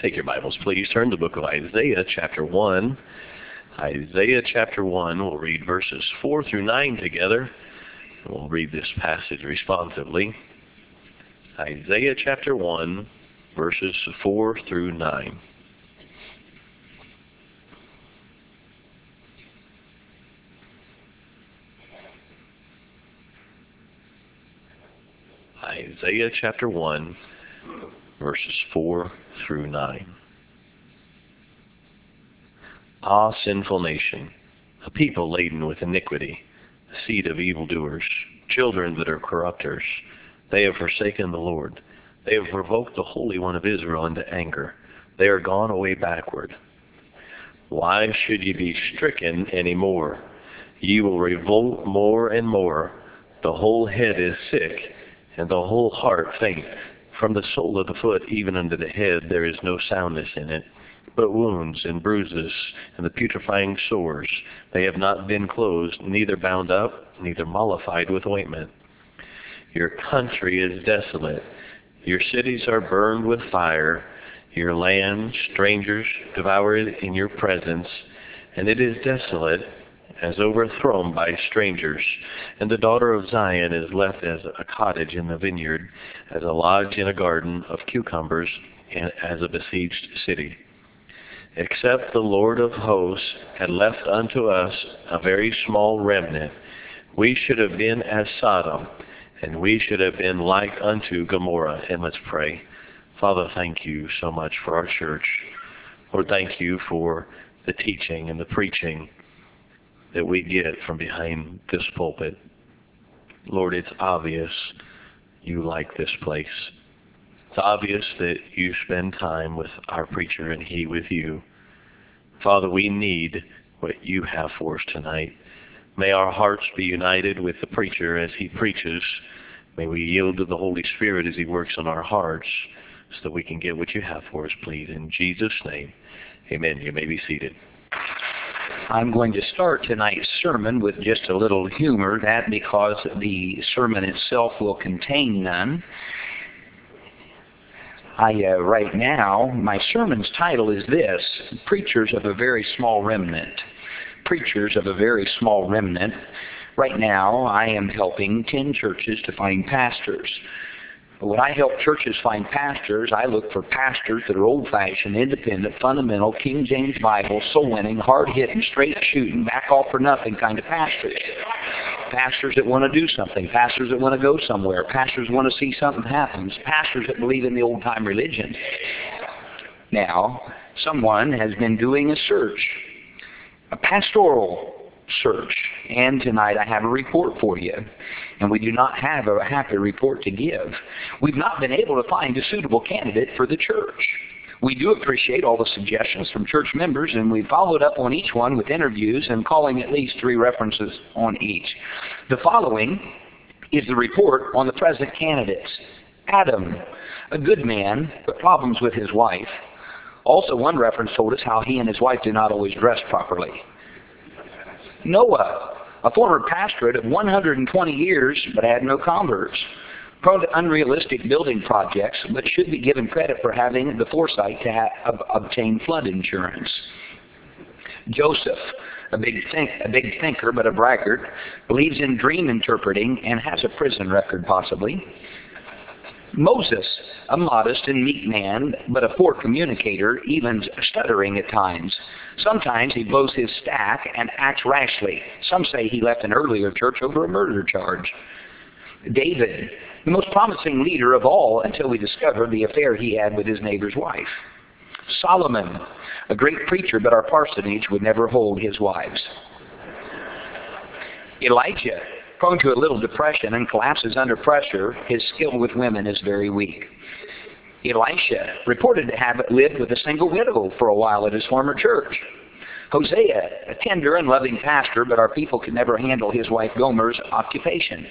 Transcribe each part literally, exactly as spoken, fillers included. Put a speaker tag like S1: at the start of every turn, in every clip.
S1: Take your Bibles, please. Turn to the book of Isaiah, chapter one. Isaiah, chapter one. We'll read verses four through nine together. We'll read this passage responsively. Isaiah, chapter one, verses four through nine. Isaiah, chapter one, verses four through nine. Ah, sinful nation, a people laden with iniquity, a seed of evildoers, children that are corrupters. They have forsaken the Lord. They have provoked the Holy One of Israel into anger. They are gone away backward. Why should ye be stricken any more? Ye will revolt more and more. The whole head is sick, and the whole heart faint. From the sole of the foot even unto the head there is no soundness in it, but wounds and bruises and the putrefying sores. They have not been closed, neither bound up, neither mollified with ointment. Your country is desolate. Your cities are burned with fire. Your land, strangers devour it in your presence, and it is desolate, as overthrown by strangers. And the daughter of Zion is left as a cottage in the vineyard, as a lodge in a garden of cucumbers, and as a besieged city. Except the Lord of hosts had left unto us a very small remnant, we should have been as Sodom, and we should have been like unto Gomorrah. And let's pray. Father, thank you so much for our church. Lord, thank you for the teaching and the preaching that we get from behind this pulpit. Lord, it's obvious you like this place. It's obvious that you spend time with our preacher and he with you. Father, we need what you have for us tonight. May our hearts be united with the preacher as he preaches. May we yield to the Holy Spirit as he works on our hearts so that we can get what you have for us, please. In Jesus' name, amen. You may be seated.
S2: I'm going to start tonight's sermon with just a little humor, that because the sermon itself will contain none. I, uh, right now, my sermon's title is this: Preachers of a Very Small Remnant. Preachers of a Very Small Remnant. Right now, I am helping ten churches to find pastors. When I help churches find pastors, I look for pastors that are old-fashioned, independent, fundamental, King James Bible, soul-winning, hard-hitting, straight-shooting, back-off-for-nothing kind of pastors. Pastors that want to do something. Pastors that want to go somewhere. Pastors that want to see something happen. Pastors that believe in the old-time religion. Now, someone has been doing a search, a pastoral search, and tonight I have a report for you. And we do not have a happy report to give. We've not been able to find a suitable candidate for the church. We do appreciate all the suggestions from church members, and we followed up on each one with interviews and calling at least three references on each. The following is the report on the present candidates. Adam, a good man, but problems with his wife. Also, one reference told us how he and his wife did not always dress properly. Noah, a former pastorate of one hundred twenty years, but had no converts. Prone to unrealistic building projects, but should be given credit for having the foresight to ha- ob- obtain flood insurance. Joseph, a big, think- a big thinker but a braggart, believes in dream interpreting and has a prison record possibly. Moses, a modest and meek man, but a poor communicator, even stuttering at times. Sometimes he blows his stack and acts rashly. Some say he left an earlier church over a murder charge. David, the most promising leader of all until we discovered the affair he had with his neighbor's wife. Solomon, a great preacher, but our parsonage would never hold his wives. Elijah, prone to a little depression and collapses under pressure, his skill with women is very weak. Elisha, reported to have lived with a single widow for a while at his former church. Hosea, a tender and loving pastor, but our people could never handle his wife Gomer's occupation.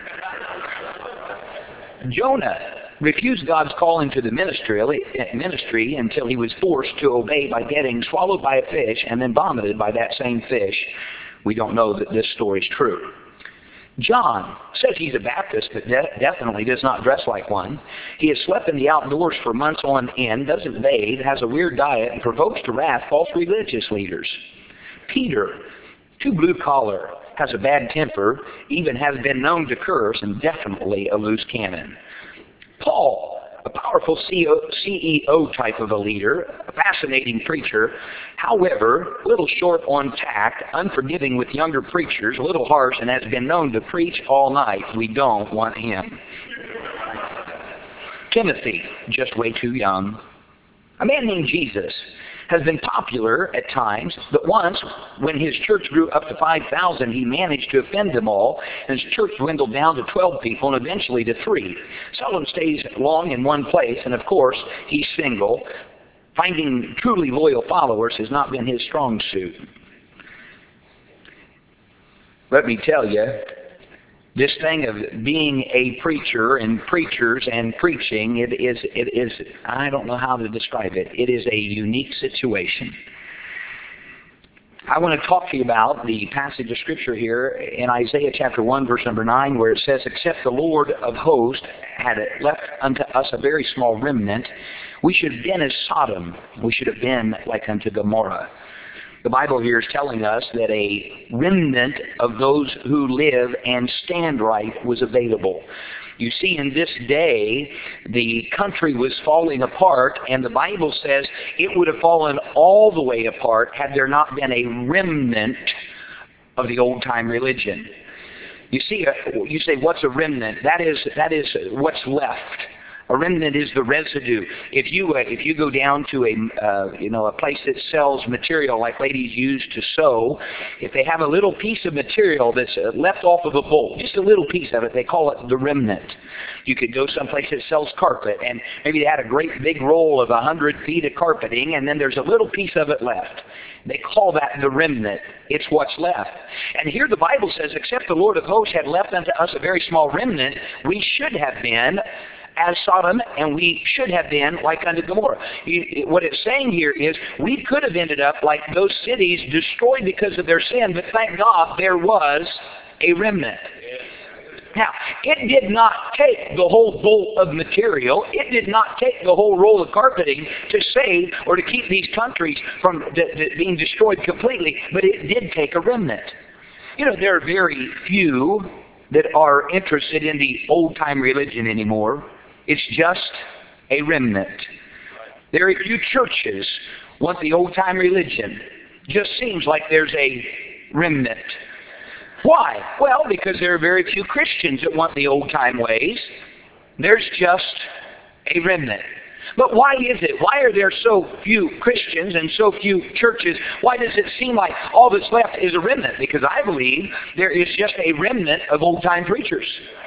S2: Jonah refused God's call into the ministry, ministry until he was forced to obey by getting swallowed by a fish and then vomited by that same fish. We don't know that this story is true. John says he's a Baptist, but de- definitely does not dress like one. He has slept in the outdoors for months on end, doesn't bathe, has a weird diet, and provokes to wrath false religious leaders. Peter, too blue collar, has a bad temper, even has been known to curse, and definitely a loose cannon. Paul, a powerful C E O type of a leader, a fascinating preacher, however, a little short on tact, unforgiving with younger preachers, a little harsh, and has been known to preach all night. We don't want him. Timothy, just way too young. A man named Jesus has been popular at times, but once, when his church grew up to five thousand, he managed to offend them all, and his church dwindled down to twelve people and eventually to three. Seldom stays long in one place, and of course, he's single. Finding truly loyal followers has not been his strong suit. Let me tell you, this thing of being a preacher and preachers and preaching, it is, it is, I don't know how to describe it. It is a unique situation. I want to talk to you about the passage of Scripture here in Isaiah chapter one, verse number nine, where it says, "Except the Lord of hosts had left unto us a very small remnant, we should have been as Sodom, we should have been like unto Gomorrah." The Bible here is telling us that a remnant of those who live and stand right was available. You see, in this day, the country was falling apart, and the Bible says it would have fallen all the way apart had there not been a remnant of the old-time religion. You see, you say, what's a remnant? That is, that is what's left. A remnant is the residue. If you uh, if you go down to a uh, you know a place that sells material like ladies use to sew, if they have a little piece of material that's uh, left off of a bolt, just a little piece of it, they call it the remnant. You could go someplace that sells carpet, and maybe they had a great big roll of a hundred feet of carpeting, and then there's a little piece of it left. They call that the remnant. It's what's left. And here the Bible says, "Except the Lord of hosts had left unto us a very small remnant, we should have been as Sodom, and we should have been like unto Gomorrah." What it's saying here is we could have ended up like those cities destroyed because of their sin, but thank God there was a remnant. Now, it did not take the whole bolt of material, it did not take the whole roll of carpeting to save or to keep these countries from d- d- being destroyed completely, but it did take a remnant. You know, there are very few that are interested in the old-time religion anymore. It's just a remnant. Very few churches want the old-time religion. Just seems like there's a remnant. Why? Well, because there are very few Christians that want the old-time ways. There's just a remnant. But why is it? Why are there so few Christians and so few churches? Why does it seem like all that's left is a remnant? Because I believe there is just a remnant of old-time preachers.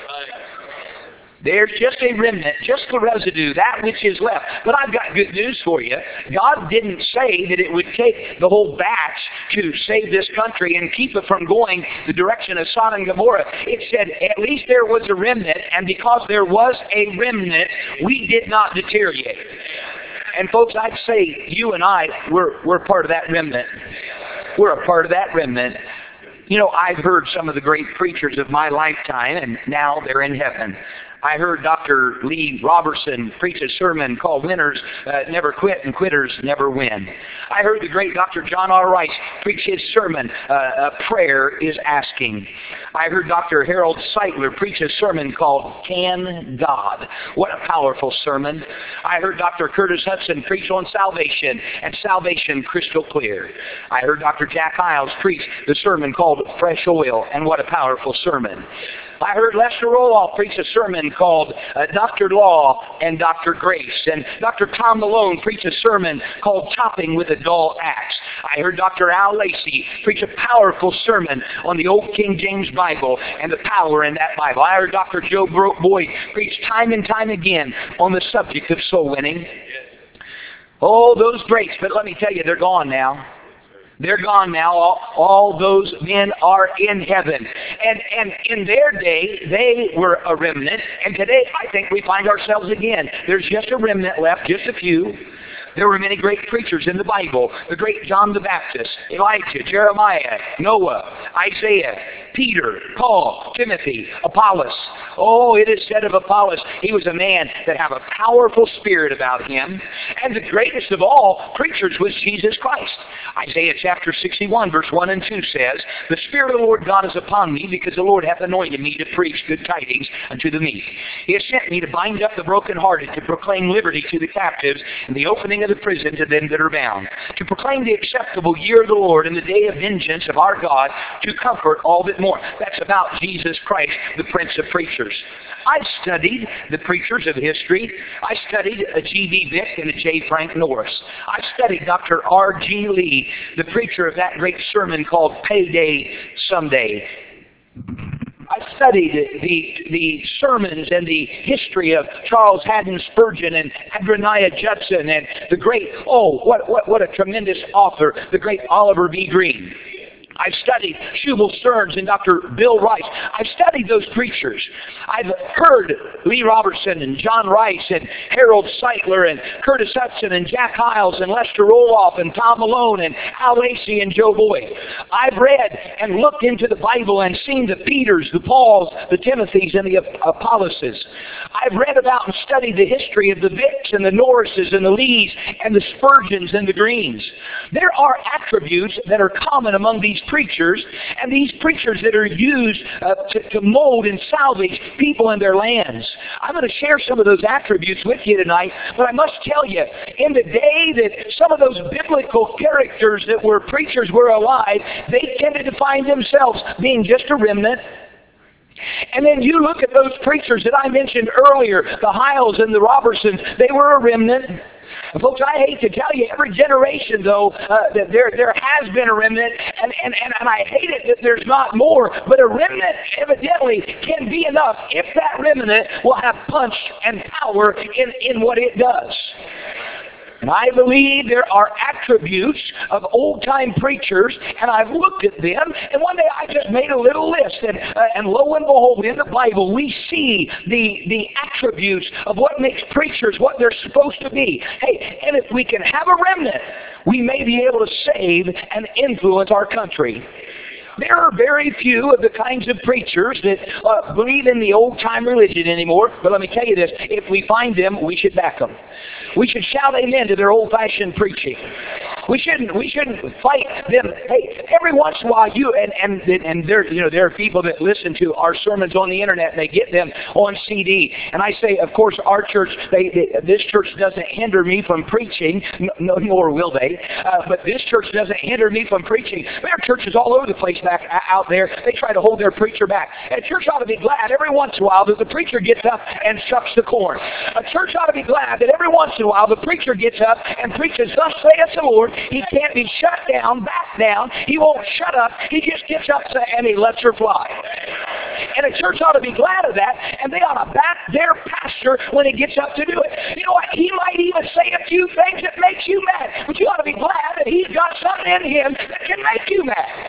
S2: There's just a remnant, just the residue, that which is left. But I've got good news for you. God didn't say that it would take the whole batch to save this country and keep it from going the direction of Sodom and Gomorrah. It said at least there was a remnant, and because there was a remnant, we did not deteriorate. And folks, I'd say you and I, we're, we're part of that remnant. We're a part of that remnant. You know, I've heard some of the great preachers of my lifetime, and now they're in heaven. I heard Doctor Lee Robertson preach a sermon called "Winners uh, Never Quit and Quitters Never Win." I heard the great Doctor John R. Rice preach his sermon, uh, uh, "Prayer is Asking." I heard Doctor Harold Seitler preach a sermon called "Can God?" What a powerful sermon. I heard Doctor Curtis Hudson preach on salvation, and salvation crystal clear. I heard Doctor Jack Hiles preach the sermon called "Fresh Oil," and what a powerful sermon. I heard Lester Roloff preach a sermon called uh, Doctor Law and Doctor Grace. And Doctor Tom Malone preach a sermon called Chopping with a Dull Axe. I heard Doctor Al Lacey preach a powerful sermon on the old King James Bible and the power in that Bible. I heard Doctor Joe Boyd preach time and time again on the subject of soul winning. Oh, those greats, but let me tell you, they're gone now. They're gone now. All, all those men are in heaven. And and in their day, they were a remnant. And today, I think we find ourselves again. There's just a remnant left, just a few. There were many great preachers in the Bible. The great John the Baptist, Elijah, Jeremiah, Noah, Isaiah, Peter, Paul, Timothy, Apollos. Oh, it is said of Apollos, he was a man that had a powerful spirit about him. And the greatest of all preachers was Jesus Christ. Isaiah chapter sixty-one, verse one and two says, "The Spirit of the Lord God is upon me, because the Lord hath anointed me to preach good tidings unto the meek. He has sent me to bind up the brokenhearted, to proclaim liberty to the captives, and the opening of the prison to them that are bound, to proclaim the acceptable year of the Lord and the day of vengeance of our God, to comfort all that mourn." That's about Jesus Christ, the Prince of Preachers. I've studied the preachers of history. I studied a G B Vick and a J. Frank Norris. I studied Doctor R G Lee, the preacher of that great sermon called Payday Someday. I studied the, the sermons and the history of Charles Haddon Spurgeon and Adoniah Judson and the great, oh, what, what, what a tremendous author, the great Oliver B. Greene. I've studied Shubal Stearns and Doctor Bill Rice. I've studied those preachers. I've heard Lee Robertson and John Rice and Harold Seitler and Curtis Hudson and Jack Hiles and Lester Roloff and Tom Malone and Al Lacey and Joe Boyd. I've read and looked into the Bible and seen the Peters, the Pauls, the Timothys, and the Apolloses. I've read about and studied the history of the Vicks and the Norrises and the Lees and the Spurgeons and the Greens. There are attributes that are common among these preachers, and these preachers that are used uh, to, to mold and salvage people in their lands. I'm going to share some of those attributes with you tonight, but I must tell you, in the day that some of those biblical characters that were preachers were alive, they tended to find themselves being just a remnant. And then you look at those preachers that I mentioned earlier, the Hiles and the Robertsons, they were a remnant. And folks, I hate to tell you, every generation, though, uh, that there there has been a remnant, and, and, and, and I hate it that there's not more, but a remnant evidently can be enough if that remnant will have punch and power in, in what it does. And I believe there are attributes of old-time preachers, and I've looked at them, and one day I just made a little list, and, uh, and lo and behold, in the Bible, we see the, the attributes of what makes preachers what they're supposed to be. Hey, and if we can have a remnant, we may be able to save and influence our country. There are very few of the kinds of preachers that uh, believe in the old-time religion anymore, but let me tell you this, if we find them, we should back them. We should shout amen to their old-fashioned preaching. We shouldn't. We shouldn't fight them. Hey, every once in a while, you and and and there, you know, there are people that listen to our sermons on the internet and they get them on C D. And I say, of course, our church, they, they this church doesn't hinder me from preaching, no, nor will they. Uh, but this church doesn't hinder me from preaching. There are churches all over the place back out there. They try to hold their preacher back. And a church ought to be glad every once in a while that the preacher gets up and shucks the corn. A church ought to be glad that every once in a while the preacher gets up and preaches, "Thus saith the Lord." He can't be shut down, back down. He won't shut up. He just gets up and he lets her fly. And a church ought to be glad of that, and they ought to back their pastor when he gets up to do it. You know what? He might even say a few things that makes you mad, but you ought to be glad that he's got something in him that can make you mad.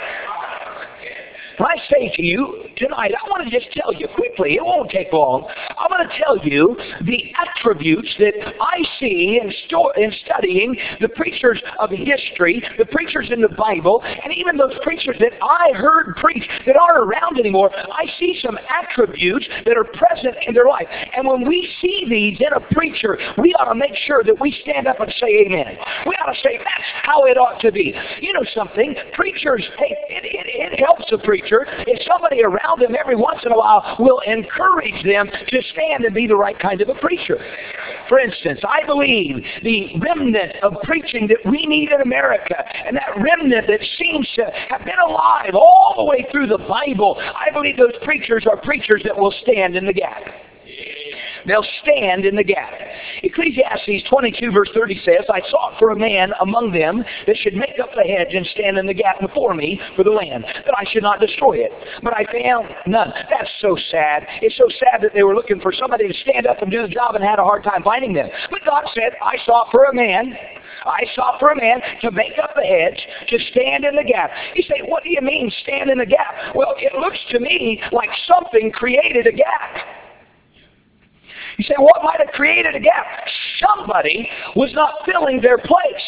S2: When I say to you tonight, I want to just tell you quickly, it won't take long, I'm going to tell you the attributes that I see in, sto- in studying the preachers of history, the preachers in the Bible, and even those preachers that I heard preach that aren't around anymore. I see some attributes that are present in their life. And when we see these in a preacher, we ought to make sure that we stand up and say amen. We ought to say, that's how it ought to be. You know something? Preachers, hey, it, it, it helps a preacher if somebody around them every once in a while will encourage them to stand and be the right kind of a preacher. For instance, I believe the remnant of preaching that we need in America, and that remnant that seems to have been alive all the way through the Bible, I believe those preachers are preachers that will stand in the gap. They'll stand in the gap. Ecclesiastes twenty-two verse thirty says, "I sought for a man among them that should make up the hedge and stand in the gap before me for the land, that I should not destroy it. But I found none." That's so sad. It's so sad that they were looking for somebody to stand up and do the job and had a hard time finding them. But God said, "I sought for a man." I sought for a man to make up the hedge, to stand in the gap. You say, what do you mean stand in the gap? Well, it looks to me like something created a gap. You say, what might have created a gap? Somebody was not filling their place.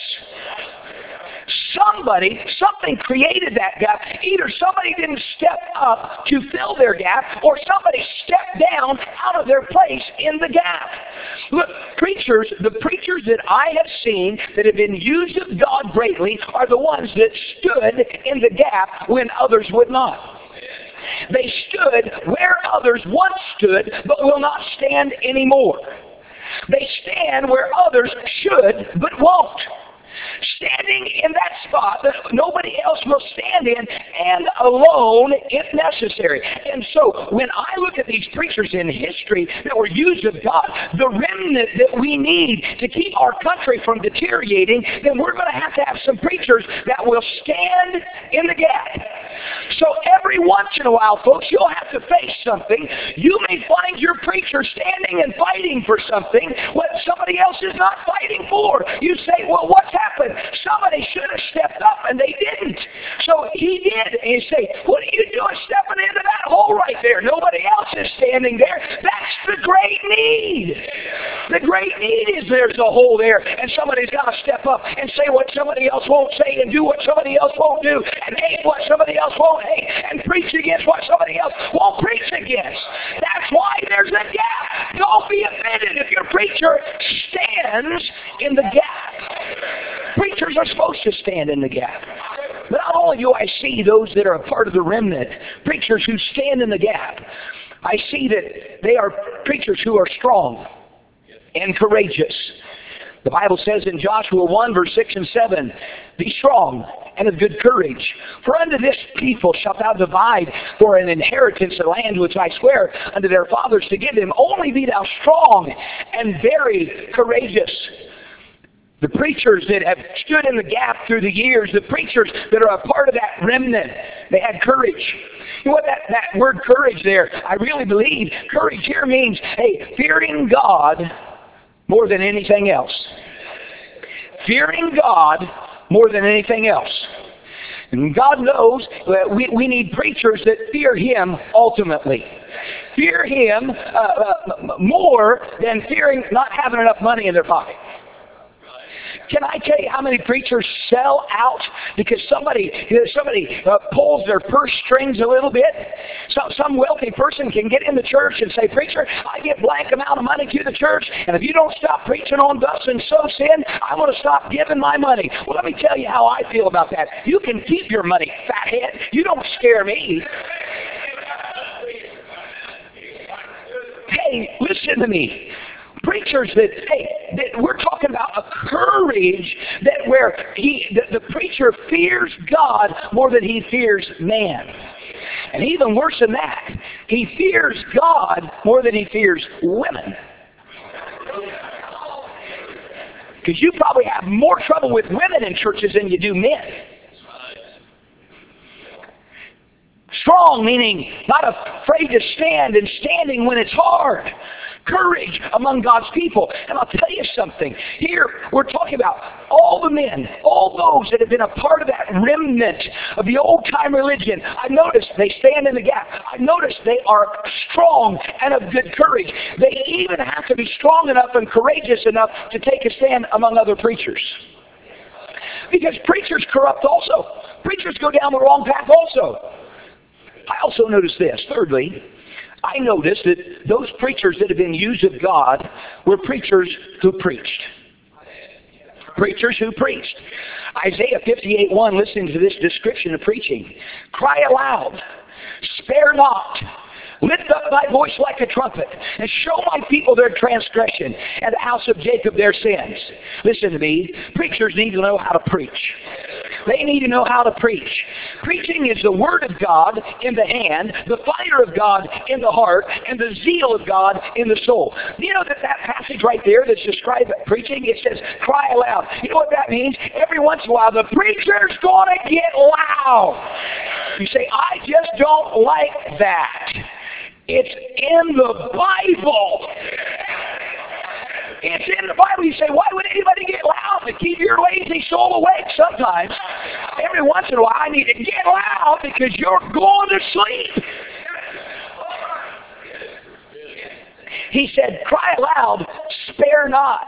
S2: Somebody, something created that gap. Either somebody didn't step up to fill their gap, or somebody stepped down out of their place in the gap. Look, preachers, the preachers that I have seen that have been used of God greatly are the ones that stood in the gap when others would not. They stood where others once stood, but will not stand anymore. They stand where others should, but won't. Standing in that spot that nobody else will stand in, and alone if necessary. And so when I look at these preachers in history that were used of God, the remnant that we need to keep our country from deteriorating, then we're going to have to have some preachers that will stand in the gap. So every once in a while, folks, you'll have to face something. You may find your preacher standing and fighting for something what somebody else is not fighting for. You say, well, what's happened? Somebody should have stepped up and they didn't. So he did. And you say, what are you doing stepping into that hole right there? Nobody else is standing there. That's the great need. The great need is there's a hole there, and somebody's got to step up and say what somebody else won't say, and do what somebody else won't do, and hate what somebody else won't hate, and preach against what somebody else won't preach against. That's why there's a gap. Don't be offended if your preacher stands in the gap. Preachers are supposed to stand in the gap. But not only do I see those that are a part of the remnant, preachers who stand in the gap, I see that they are preachers who are strong and courageous. The Bible says in Joshua one, verse six and seven, be strong and of good courage. For unto this people shalt thou divide for an inheritance the land which I swear unto their fathers to give them. Only be thou strong and very courageous. The preachers that have stood in the gap through the years, the preachers that are a part of that remnant, they had courage. You know what that, that word courage there, I really believe courage here means, hey, fearing God more than anything else. Fearing God more than anything else. And God knows that we, we need preachers that fear Him ultimately. Fear Him uh, uh, more than fearing not having enough money in their pocket. Can I tell you how many preachers sell out because somebody somebody uh, pulls their purse strings a little bit? So, some wealthy person can get in the church and say, preacher, I get blank amount of money to the church, and if you don't stop preaching on thus and so sin, I'm going to stop giving my money. Well, let me tell you how I feel about that. You can keep your money, fathead. You don't scare me. Hey, listen to me. Preachers that, hey, that we're talking about a courage that where he, the, the preacher fears God more than he fears man. And even worse than that, he fears God more than he fears women. Because you probably have more trouble with women in churches than you do men. Strong meaning not afraid to stand and standing when it's hard. Courage among God's people. And I'll tell you something. Here, we're talking about all the men, all those that have been a part of that remnant of the old-time religion. I've noticed they stand in the gap. I've noticed they are strong and of good courage. They even have to be strong enough and courageous enough to take a stand among other preachers. Because preachers corrupt also. Preachers go down the wrong path also. I also noticed this. Thirdly, I noticed that those preachers that have been used of God were preachers who preached. Preachers who preached. Isaiah fifty-eight one, listening to this description of preaching. Cry aloud, spare not, lift up thy voice like a trumpet, and show my people their transgression, and the house of Jacob their sins. Listen to me. Preachers need to know how to preach. They need to know how to preach. Preaching is the Word of God in the hand, the fire of God in the heart, and the zeal of God in the soul. You know that that passage right there that's described preaching, it says, cry aloud. You know what that means? Every once in a while, the preacher's going to get loud. You say, I just don't like that. It's in the Bible. It's in the Bible. You say, why would anybody get loud? To keep your lazy soul awake sometimes. Every once in a while, I need to get loud because you're going to sleep. He said, cry aloud, spare not.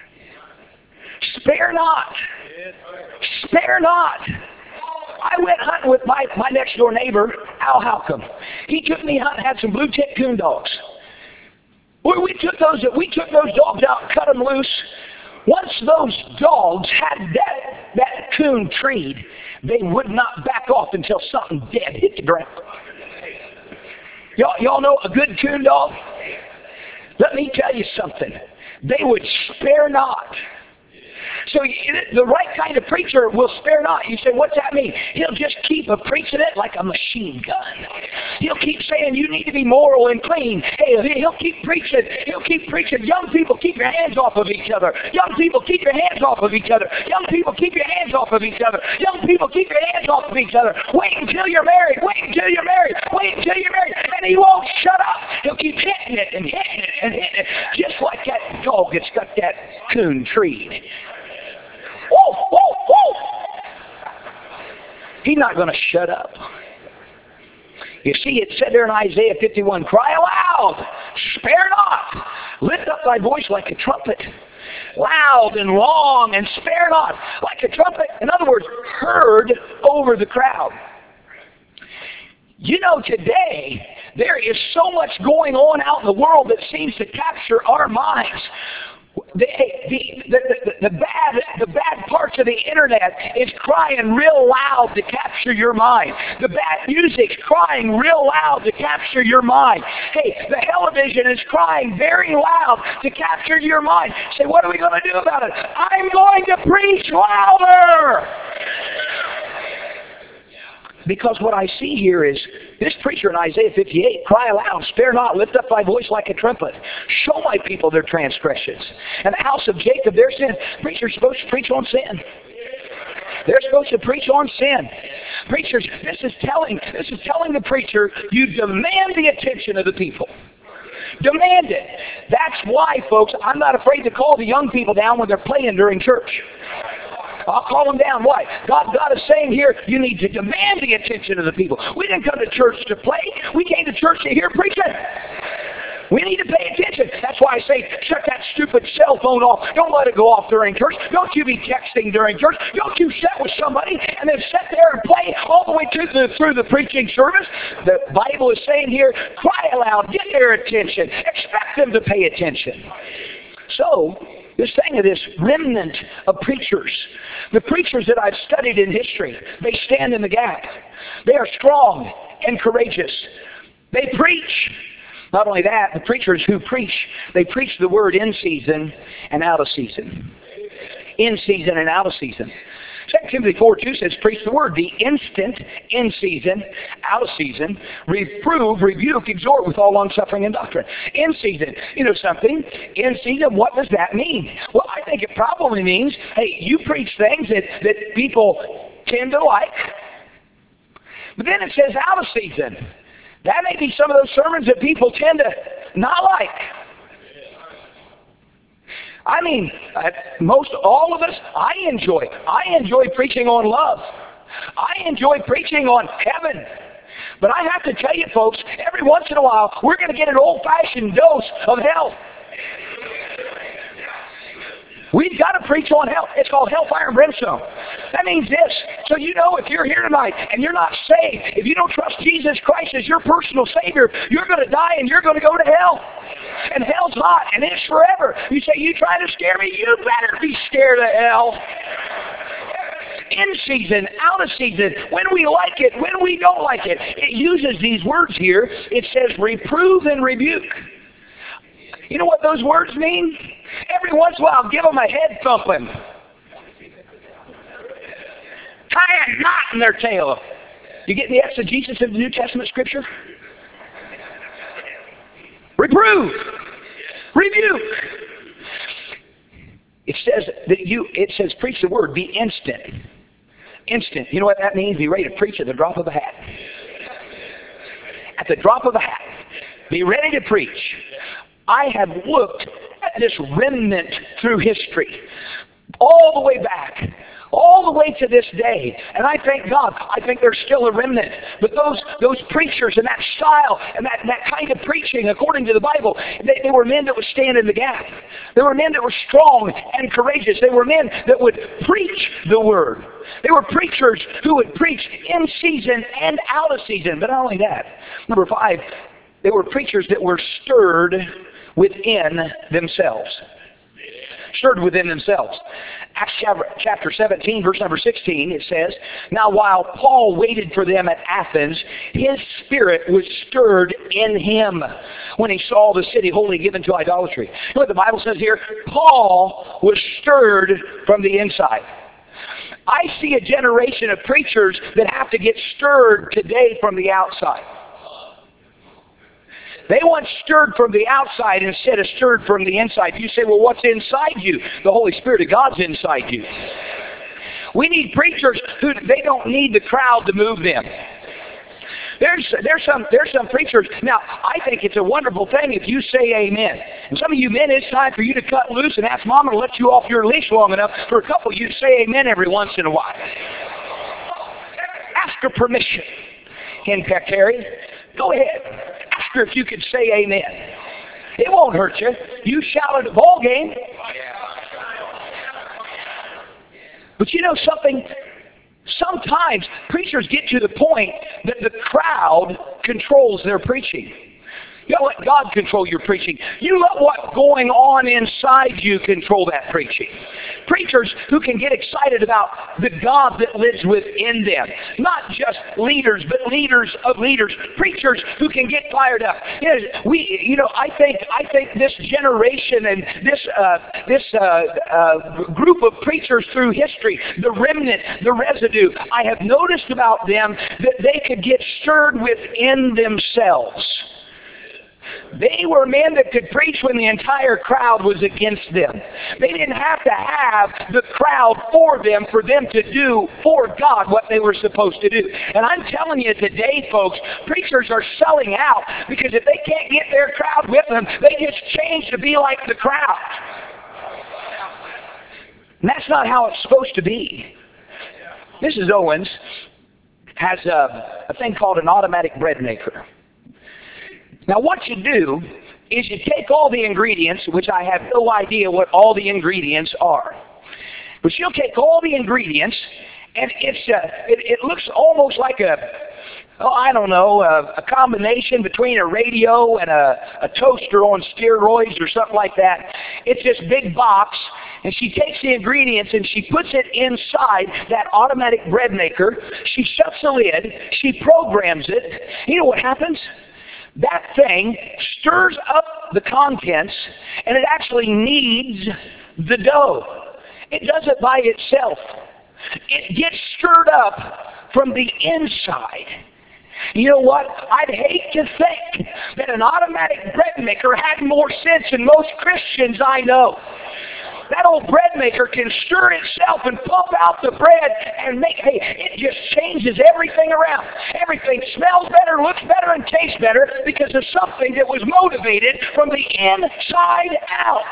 S2: Spare not. Spare not. I went hunting with my, my next door neighbor, Al Halcomb. He took me hunting, had some blue tip coon dogs. We, we took those we took those dogs out, cut them loose. Once those dogs had that, that coon treed, they would not back off until something dead hit the ground. Y'all, y'all know a good coon dog? Let me tell you something. They would spare not. So the right kind of preacher will spare not. You say, what's that mean? He'll just keep a preaching it like a machine gun. He'll keep saying you need to be moral and clean. Hey, he'll keep preaching. He'll keep preaching. Young people, keep your hands off of each other. Young people, keep your hands off of each other. Young people, keep your hands off of each other. Young people, keep your hands off of each other. Wait until you're married. Wait until you're married. Wait until you're married. And he won't shut up. He'll keep hitting it and hitting it and hitting it. Just like that dog that's got that coon treed. Whoa, whoa, whoa. He's not going to shut up. You see, it said there in Isaiah fifty-one, cry aloud, spare not, lift up thy voice like a trumpet, loud and long, and spare not, like a trumpet. In other words, heard over the crowd. You know, today, there is so much going on out in the world that seems to capture our minds. The, the, the, the, the, bad, the bad parts of the internet is crying real loud to capture your mind. The bad music's crying real loud to capture your mind. Hey, the television is crying very loud to capture your mind. Say, what are we going to do about it? I'm going to preach louder! Because what I see here is this preacher in Isaiah fifty-eight, cry aloud, spare not, lift up thy voice like a trumpet. Show my people their transgressions. And the house of Jacob their sin. Preacher's supposed to preach on sin. They're supposed to preach on sin. Preachers, this is telling, this is telling the preacher, you demand the attention of the people. Demand it. That's why, folks, I'm not afraid to call the young people down when they're playing during church. I'll call them down. Why? God, God is saying here, you need to demand the attention of the people. We didn't come to church to play. We came to church to hear preaching. We need to pay attention. That's why I say, shut that stupid cell phone off. Don't let it go off during church. Don't you be texting during church. Don't you sit with somebody and then sit there and play all the way through the, through the preaching service. The Bible is saying here, cry aloud, get their attention. Expect them to pay attention. So, this thing of this remnant of preachers, the preachers that I've studied in history, they stand in the gap. They are strong and courageous. They preach. Not only that, the preachers who preach, they preach the word in season and out of season. In season and out of season. Second Timothy four two says, preach the word, the instant, in season, out of season, reprove, rebuke, exhort with all long-suffering and doctrine. In season, you know something? In season, what does that mean? Well, I think it probably means, hey, you preach things that, that people tend to like. But then it says out of season. That may be some of those sermons that people tend to not like. I mean, uh, most all of us, I enjoy. I enjoy preaching on love. I enjoy preaching on heaven. But I have to tell you, folks, every once in a while, we're going to get an old-fashioned dose of hell. We've got to preach on hell. It's called hellfire and brimstone. That means this. So you know if you're here tonight and you're not saved, if you don't trust Jesus Christ as your personal Savior, you're going to die and you're going to go to hell. And hell's hot and it's forever. You say, you trying to scare me? You better be scared of hell. In season, out of season, when we like it, when we don't like it. It uses these words here. It says reprove and rebuke. You know what those words mean? Every once in a while, give them a head thumping. Tie a knot in their tail. You get the exegesis of the New Testament Scripture? Reprove. Rebuke. It says that you. It says preach the word. Be instant. Instant. You know what that means? Be ready to preach at the drop of a hat. At the drop of a hat. Be ready to preach. I have looked at this remnant through history, all the way back, all the way to this day. And I thank God, I think there's still a remnant. But those those preachers and that style and that, that kind of preaching, according to the Bible, they, they were men that would stand in the gap. They were men that were strong and courageous. They were men that would preach the Word. They were preachers who would preach in season and out of season. But not only that, number five, they were preachers that were stirred within themselves. Stirred within themselves. Acts chapter seventeen, verse number sixteen, it says, "Now while Paul waited for them at Athens, his spirit was stirred in him when he saw the city wholly given to idolatry." You know what the Bible says here? Paul was stirred from the inside. I see a generation of preachers that have to get stirred today from the outside. They want stirred from the outside instead of stirred from the inside. You say, well, what's inside you? The Holy Spirit of God's inside you. We need preachers who, they don't need the crowd to move them. There's, there's, some, there's some preachers. Now, I think it's a wonderful thing if you say amen. And some of you men, it's time for you to cut loose and ask Mama to let you off your leash long enough for a couple of you to say amen every once in a while. Ask her permission. Henpeck Terry, go ahead. Ask her if you could say amen. It won't hurt you. You shout at a ball game. But you know something? Sometimes preachers get to the point that the crowd controls their preaching. You don't let God control your preaching. You let what's going on inside you control that preaching. Preachers who can get excited about the God that lives within them. Not just leaders, but leaders of leaders. Preachers who can get fired up. You know, we, you know I think I think this generation and this uh, this uh, uh, group of preachers through history, the remnant, the residue, I have noticed about them that they could get stirred within themselves. They were men that could preach when the entire crowd was against them. They didn't have to have the crowd for them for them to do for God what they were supposed to do. And I'm telling you today, folks, preachers are selling out because if they can't get their crowd with them, they just change to be like the crowd. And that's not how it's supposed to be. Missus Owens has a, a thing called an automatic bread maker. Now what you do is you take all the ingredients, which I have no idea what all the ingredients are. But she'll take all the ingredients, and it's uh, it, it looks almost like a, oh, I don't know, a, a combination between a radio and a, a toaster on steroids or something like that. It's this big box, and she takes the ingredients and she puts it inside that automatic bread maker. She shuts the lid. She programs it. You know what happens? That thing stirs up the contents, and it actually kneads the dough. It does it by itself. It gets stirred up from the inside. You know what? I'd hate to think that an automatic bread maker had more sense than most Christians I know. That old bread maker can stir itself and pump out the bread and make, hey, it just changes everything around. Everything smells better, looks better, and tastes better because of something that was motivated from the inside out.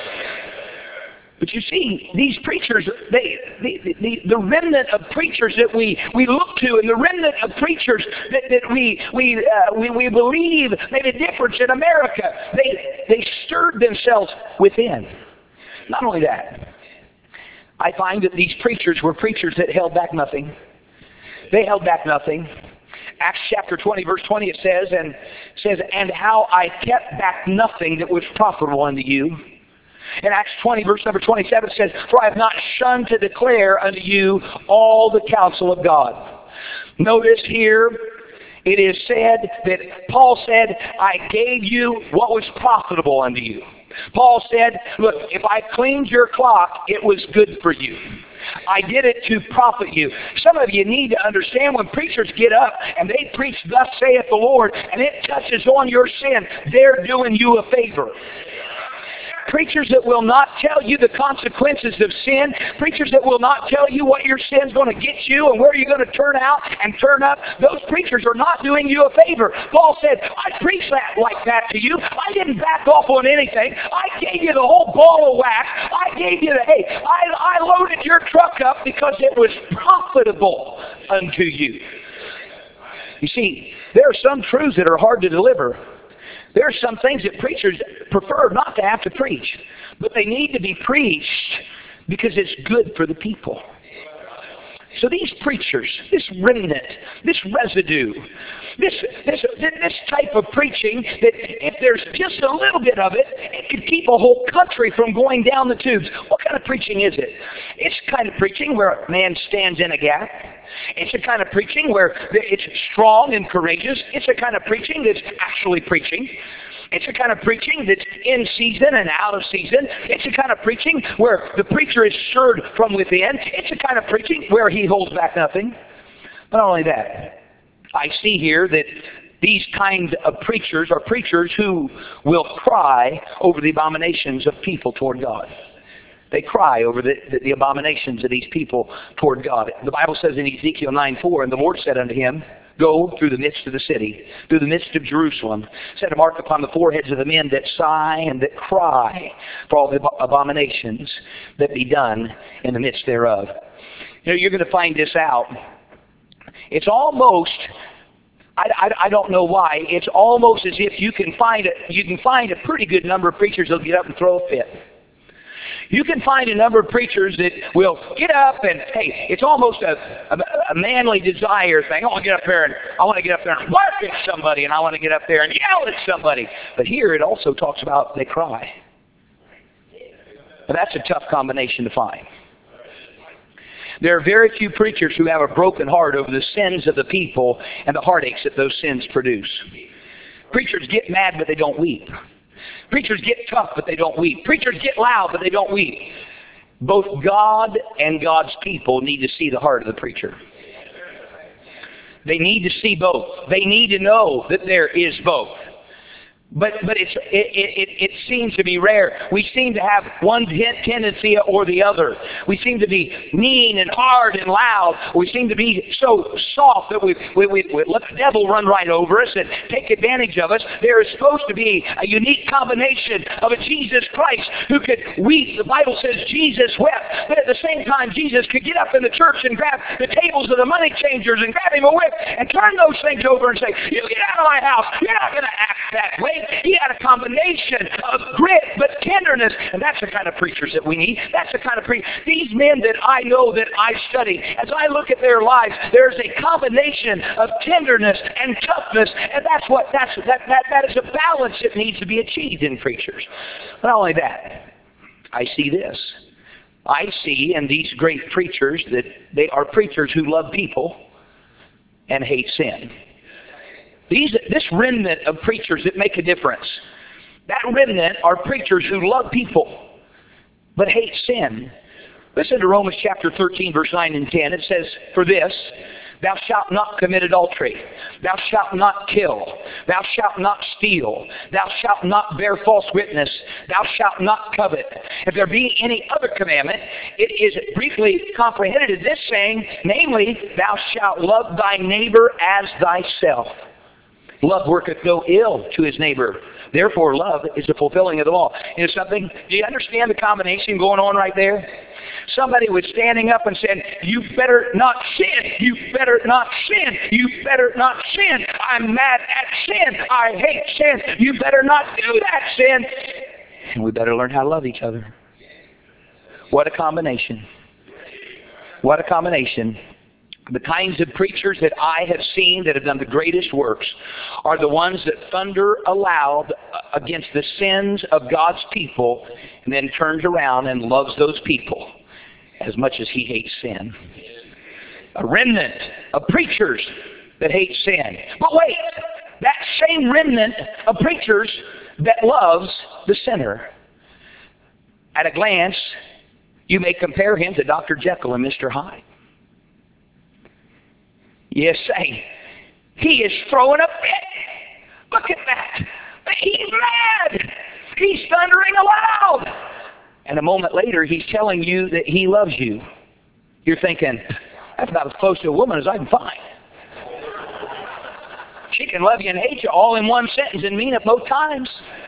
S2: But you see, these preachers, they, the, the, the remnant of preachers that we, we look to and the remnant of preachers that, that we, we, uh, we, we believe made a difference in America, they, they stirred themselves within. Not only that, I find that these preachers were preachers that held back nothing. They held back nothing. Acts chapter twenty, verse twenty, it says, and says, and how I kept back nothing that was profitable unto you. In Acts twenty, verse number twenty-seven, it says, for I have not shunned to declare unto you all the counsel of God. Notice here, it is said that Paul said, I gave you what was profitable unto you. Paul said, look, if I cleaned your clock, it was good for you. I did it to profit you. Some of you need to understand when preachers get up and they preach, thus saith the Lord, and it touches on your sin, they're doing you a favor. Preachers that will not tell you the consequences of sin. Preachers that will not tell you what your sin's going to get you and where you're going to turn out and turn up. Those preachers are not doing you a favor. Paul said, I preached that like that to you. I didn't back off on anything. I gave you the whole ball of wax. I gave you the, hey, I, I loaded your truck up because it was profitable unto you. You see, there are some truths that are hard to deliver. There are some things that preachers prefer not to have to preach, but they need to be preached because it's good for the people. So these preachers, this remnant, this residue, this, this, this type of preaching, that if there's just a little bit of it, it could keep a whole country from going down the tubes. What kind of preaching is it? It's the kind of preaching where a man stands in a gap. It's the kind of preaching where it's strong and courageous. It's the kind of preaching that's actually preaching. It's the kind of preaching that's in season and out of season. It's the kind of preaching where the preacher is stirred from within. It's the kind of preaching where he holds back nothing. Not only that, I see here that these kind of preachers are preachers who will cry over the abominations of people toward God. They cry over the, the, the abominations of these people toward God. The Bible says in Ezekiel nine four, and the Lord said unto him, Go through the midst of the city, through the midst of Jerusalem, set a mark upon the foreheads of the men that sigh and that cry for all the abominations that be done in the midst thereof. You know, you're going to find this out. It's almost, I, I, I don't know why, it's almost as if you can find a, you can find a pretty good number of preachers that'll get up and throw a fit. You can find a number of preachers that will get up and, hey, it's almost a, a, a manly desire thing. I want to get up there and I want to get up there and bark at somebody, and I want to get up there and yell at somebody. But here it also talks about they cry. But that's a tough combination to find. There are very few preachers who have a broken heart over the sins of the people and the heartaches that those sins produce. Preachers get mad, but they don't weep. Preachers get tough, but they don't weep. Preachers get loud, but they don't weep. Both God and God's people need to see the heart of the preacher. They need to see both. They need to know that there is both. But but it's, it, it, it seems to be rare. We seem to have one tendency or the other. We seem to be mean and hard and loud. We seem to be so soft that we, we, we, we let the devil run right over us and take advantage of us. There is supposed to be a unique combination of a Jesus Christ who could weep. The Bible says Jesus wept. But at the same time, Jesus could get up in the church and grab the tables of the money changers and grab him a whip and turn those things over and say, you get out of my house. You're not going to act that way. He had a combination of grit but tenderness, and that's the kind of preachers that we need. That's the kind of preachers. These men that I know, that I study, as I look at their lives, there's a combination of tenderness and toughness, and that's what that's that that that is a balance that needs to be achieved in preachers. Not only that, I see this. I see in these great preachers that they are preachers who love people and hate sin. These, this remnant of preachers that make a difference, that remnant are preachers who love people but hate sin. Listen to Romans chapter thirteen, verse nine and ten. It says, For this, thou shalt not commit adultery. Thou shalt not kill. Thou shalt not steal. Thou shalt not bear false witness. Thou shalt not covet. If there be any other commandment, it is briefly comprehended as this saying, namely, thou shalt love thy neighbor as thyself. Love worketh no ill to his neighbor. Therefore, love is the fulfilling of the law. You know something? Do you understand the combination going on right there? Somebody was standing up and saying, you better not sin. You better not sin. You better not sin. I'm mad at sin. I hate sin. You better not do that sin. And we better learn how to love each other. What a combination. What a combination. The kinds of preachers that I have seen that have done the greatest works are the ones that thunder aloud against the sins of God's people and then turns around and loves those people as much as he hates sin. A remnant of preachers that hate sin. But wait, that same remnant of preachers that loves the sinner. At a glance, you may compare him to Doctor Jekyll and Mister Hyde. You say, he is throwing a fit. Look at that. He's mad. He's thundering aloud. And a moment later, he's telling you that he loves you. You're thinking, that's about as close to a woman as I can find. She can love you and hate you all in one sentence and mean it both times.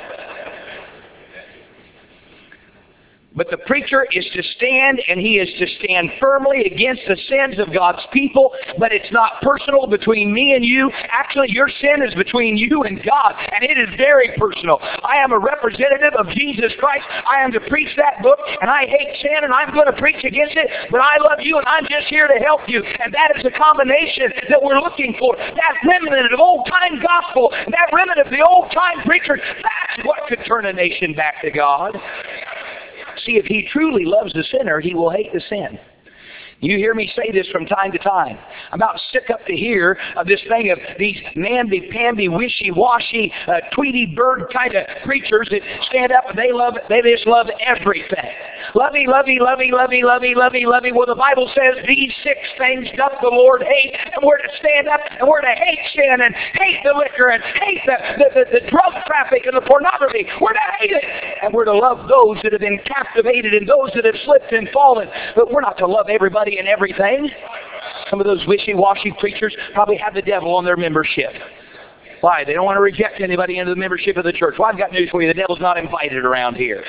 S2: But the preacher is to stand, and he is to stand firmly against the sins of God's people, but it's not personal between me and you. Actually, your sin is between you and God, and it is very personal. I am a representative of Jesus Christ. I am to preach that book, and I hate sin, and I'm going to preach against it, but I love you, and I'm just here to help you. And that is the combination that we're looking for. That remnant of old-time gospel, that remnant of the old-time preachers, that's what could turn a nation back to God. See, if he truly loves the sinner, he will hate the sin. You hear me say this from time to time. I'm about sick up to here of this thing of these namby-pamby, wishy-washy, uh, Tweety Bird kind of preachers that stand up and they love, they just love everything. Lovey, lovey, lovey, lovey, lovey, lovey, lovey. Well, the Bible says these six things doth the Lord hate, and we're to stand up and we're to hate sin and hate the liquor and hate the, the, the, the drug traffic and the pornography. We're to hate it. And we're to love those that have been captivated and those that have slipped and fallen. But we're not to love everybody and everything. Some of those wishy-washy preachers probably have the devil on their membership. Why? They don't want to reject anybody into the membership of the church. Well, I've got news for you. The devil's not invited around here.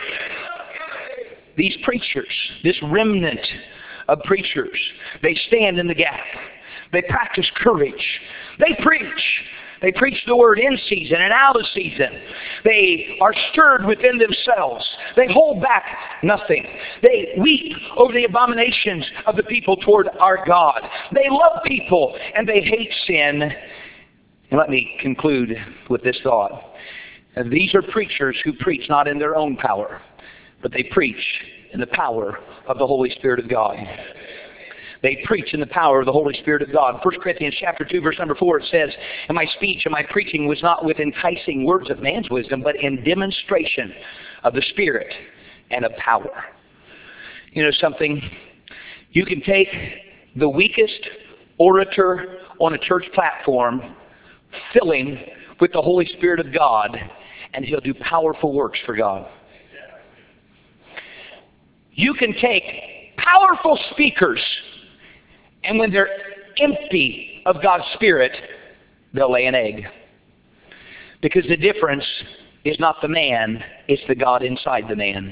S2: These preachers, this remnant of preachers, they stand in the gap. They practice courage. They preach. They preach the word in season and out of season. They are stirred within themselves. They hold back nothing. They weep over the abominations of the people toward our God. They love people and they hate sin. And let me conclude with this thought. These are preachers who preach not in their own power, but they preach in the power of the Holy Spirit of God. They preach in the power of the Holy Spirit of God. First Corinthians chapter two, verse number four, it says, and my speech and my preaching was not with enticing words of man's wisdom, but in demonstration of the Spirit and of power. You know something? You can take the weakest orator on a church platform, fill him with the Holy Spirit of God, and he'll do powerful works for God. You can take powerful speakers, and when they're empty of God's Spirit, they'll lay an egg. Because the difference is not the man, it's the God inside the man.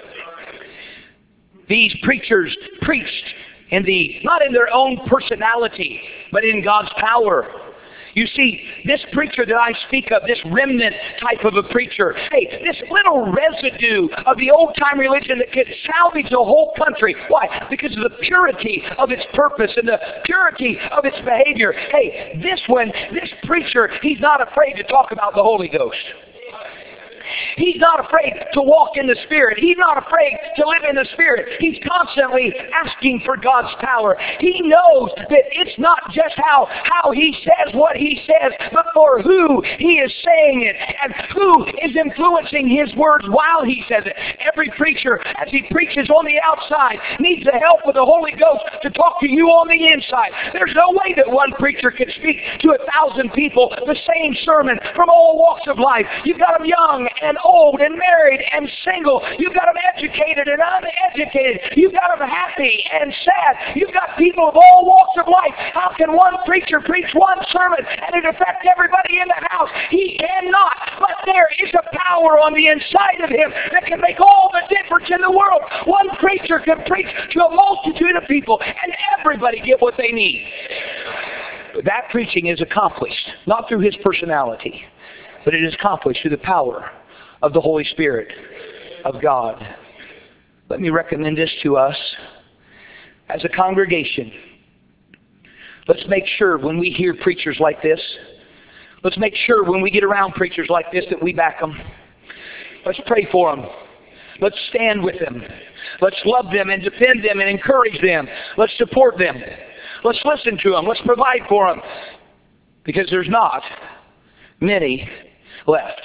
S2: These preachers preached in the not in their own personality, but in God's power. You see, this preacher that I speak of, this remnant type of a preacher, hey, this little residue of the old-time religion that could salvage the whole country. Why? Because of the purity of its purpose and the purity of its behavior. Hey, this one, this preacher, he's not afraid to talk about the Holy Ghost. He's not afraid to walk in the Spirit. He's not afraid to live in the Spirit. He's constantly asking for God's power. He knows that it's not just how, how he says what he says, but for who he is saying it and who is influencing his words while he says it. Every preacher, as he preaches on the outside, needs the help of the Holy Ghost to talk to you on the inside. There's no way that one preacher can speak to a thousand people the same sermon from all walks of life. You've got them young and old and married and single. You've got them educated and uneducated. You've got them happy and sad. You've got people of all walks of life. How can one preacher preach one sermon and it affect everybody in the house? He cannot. But there is a power on the inside of him that can make all the difference in the world. One preacher can preach to a multitude of people and everybody get what they need. That preaching is accomplished not through his personality, but it is accomplished through the power of the Holy Spirit of God. Let me recommend this to us as a congregation. Let's make sure when we hear preachers like this, let's make sure when we get around preachers like this that we back them. Let's pray for them. Let's stand with them. Let's love them and defend them and encourage them. Let's support them. Let's listen to them. Let's provide for them. Because there's not many left.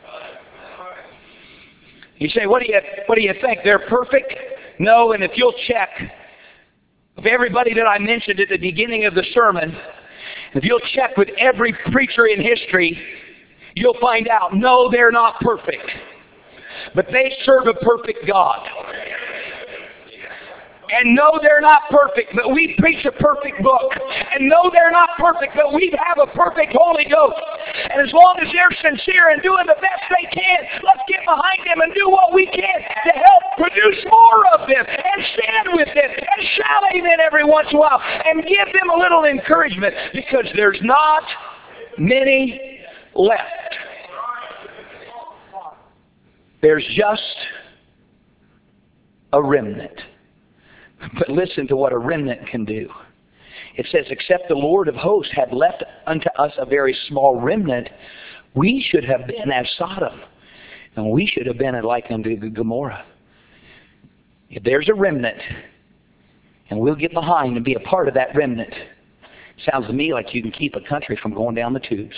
S2: You say, what do you what do you think? They're perfect? No, and if you'll check of everybody that I mentioned at the beginning of the sermon, if you'll check with every preacher in history, you'll find out, no, they're not perfect. But they serve a perfect God. And no, they're not perfect, but we preach a perfect book. And no, they're not perfect, but we have a perfect Holy Ghost. And as long as they're sincere and doing the best they can, let's get behind them and do what we can to help produce more of them and stand with them and shout amen every once in a while and give them a little encouragement, because there's not many left. There's just a remnant. But listen to what a remnant can do. It says, except the Lord of hosts had left unto us a very small remnant, we should have been as Sodom, and we should have been like unto Gomorrah. If there's a remnant, and we'll get behind and be a part of that remnant, sounds to me like you can keep a country from going down the tubes.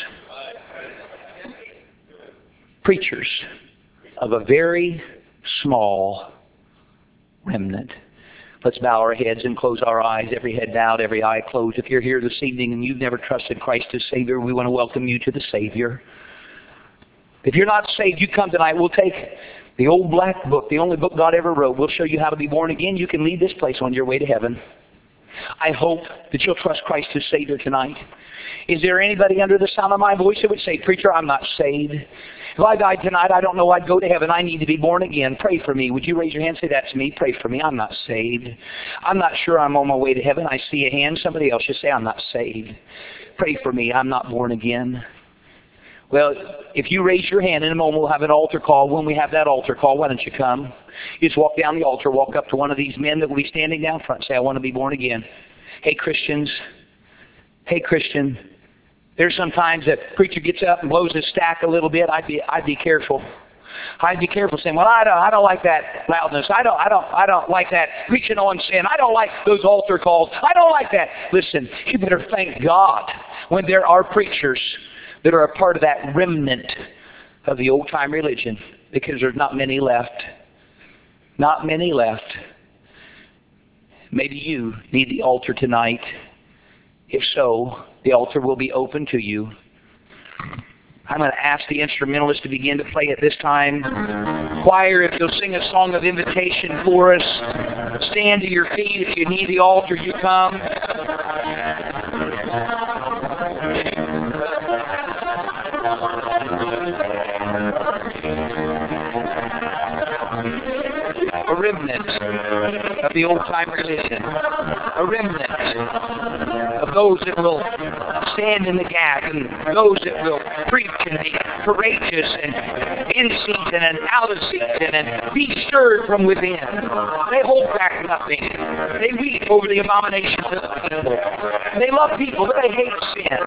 S2: Preachers of a very small remnant. Let's bow our heads and close our eyes, every head bowed, every eye closed. If you're here this evening and you've never trusted Christ as Savior, we want to welcome you to the Savior. If you're not saved, you come tonight. We'll take the old black book, the only book God ever wrote. We'll show you how to be born again. You can leave this place on your way to heaven. I hope that you'll trust Christ as Savior tonight. Is there anybody under the sound of my voice that would say, preacher, I'm not saved? If I died tonight, I don't know I'd go to heaven. I need to be born again. Pray for me. Would you raise your hand and say, that's me? Pray for me. I'm not saved. I'm not sure I'm on my way to heaven. I see a hand. Somebody else just say, I'm not saved. Pray for me. I'm not born again. Well, if you raise your hand in a moment, we'll have an altar call. When we have that altar call, why don't you come? You just walk down the altar, walk up to one of these men that will be standing down front and say, I want to be born again. Hey, Christians. Hey, Christian. There's sometimes that preacher gets up and blows his stack a little bit. I'd be, I'd be careful. I'd be careful saying, well, I don't, I don't like that loudness. I don't, I don't, I don't like that preaching on sin. I don't like those altar calls. I don't like that. Listen, you better thank God when there are preachers that are a part of that remnant of the old-time religion, because there's not many left. Not many left. Maybe you need the altar tonight. If so, the altar will be open to you. I'm going to ask the instrumentalist to begin to play at this time. Choir, if you'll sing a song of invitation for us. Stand to your feet. If you need the altar, you come. A remnant of the old-time religion. A remnant of those that will stand in the gap, and those that will preach and be courageous and in season and out of season and be stirred from within. They hold back nothing. They weep over the abominations of the people. They love people, but they hate sin.